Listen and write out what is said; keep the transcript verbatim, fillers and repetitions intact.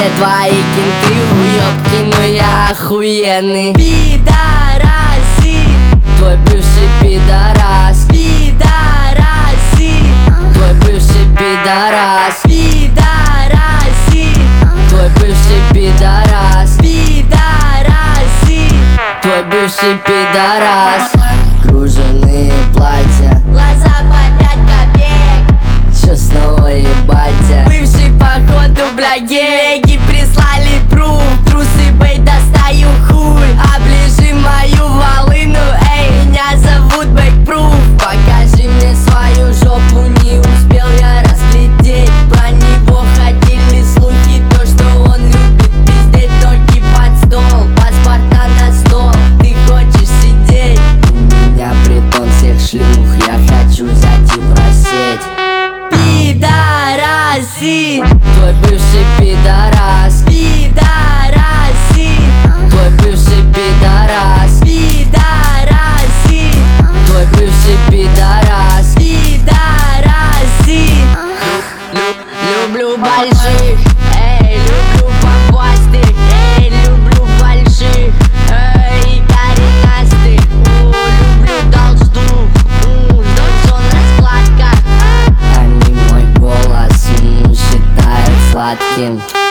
все твои кенты уёбки, но я охуенный. Пидораси, твой бывший пидорас. Пидораси, твой бывший пидорас. Пидораси, твой бывший пидорас. Пидораси, твой бывший пидорас. Кружевные платья, Глаза по пять копеек. чё снова ебать? Бывший походу, бля, геги прислали пруф. Трусы бей, достаю хуй. Оближи мою волыну, эй, меня зовут Бэкпруф. Покажи мне свою жопу, не успел я разглядеть. Про него ходили слухи, то что он любит пиздеть. Ноги под стол, паспорта на стол, ты хочешь сидеть? У меня притон всех шлюх, я хочу зайти в рассеть. Пидораси, Твой бывший пидорас. пидораси, Твой бывший пидорас. пидораси, Твой бывший пидорас. пидораси. Люблю Больших, эй, люблю попастых, эй, люблю больших, эй, коренастых. О, люблю толстух, м, Джонсон раскладка. Они мой голос м, считают сладким.